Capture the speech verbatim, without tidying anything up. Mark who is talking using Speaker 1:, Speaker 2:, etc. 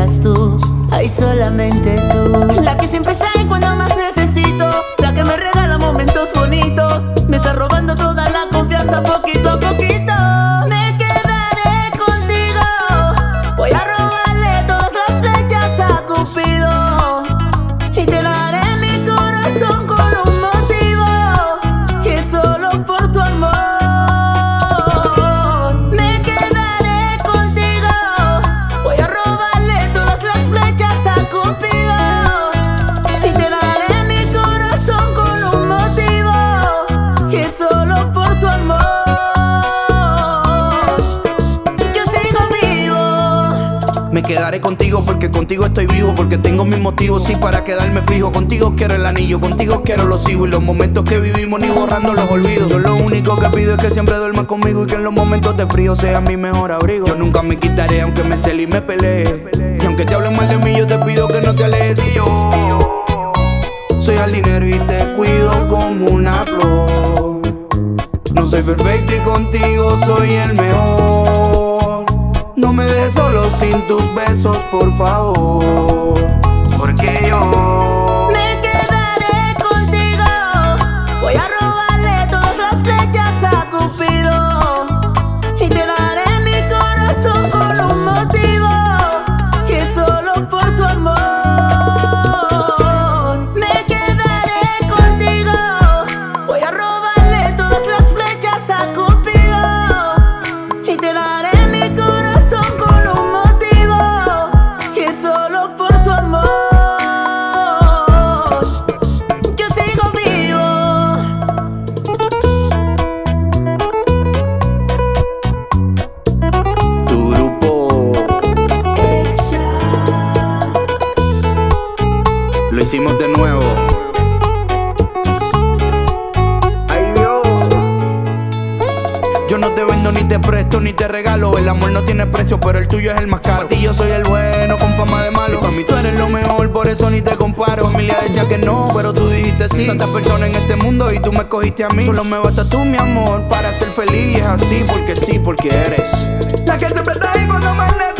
Speaker 1: eras tú, ay solamente tú. La que siempre está ahí cuando más necesito, la que me regala momentos bonitos, me está robando toda la confianza poquito a poquito. Me quedaré contigo, voy a robarle todas las flechas a Cupido y te daré mi corazón con un motivo, que solo por tu amor. Me quedaré contigo, voy a robarle todas las flechas a Cupido y te daré mi corazón con un motivo, que solo por tu amor. Yo sigo vivo.
Speaker 2: Me quedaré contigo porque contigo estoy vivo, porque tengo mis motivos, sí, para quedarme fijo. Contigo quiero el anillo, contigo quiero los hijos y los momentos que vivimos ni borrando los olvidos. Yo lo único que pido es que siempre duermas conmigo y que en los momentos de frío sea mi mejor abrigo. Yo nunca me quitaré aunque me cele y me pelee, y aunque te hablen mal de mí yo te pido que no te alejes. Y yo soy jardinero y te cuido como una flor. No soy perfecto y contigo soy el mejor. No me dejes solo sin tus besos, por favor, porque yo
Speaker 1: Me quedaré contigo, voy a robarle todas las flechas a Cupido y te daré mi corazón con un motivo, que solo por tu amor. Me quedaré contigo, voy a robarle todas las flechas a Cupido y te daré mi corazón con un motivo, que solo por tu amor. Yo sigo vivo.
Speaker 2: tu grupo lo hicimos de nuevo. Ay Dios, yo no te vendo ni te presto ni te regalo. El amor no tiene precio, pero el tuyo es el más caro. A ti yo soy el bueno con fama de malo, y para mí tú eres lo mejor, por eso ni te comparo. Familia decía que no, pero tú dijiste sí. Tantas personas en este mundo y tú me escogiste a mí. Solo me basta tú, mi amor, para ser feliz. Y es así porque sí, porque eres
Speaker 3: la que siempre está ahí cuando más necesito.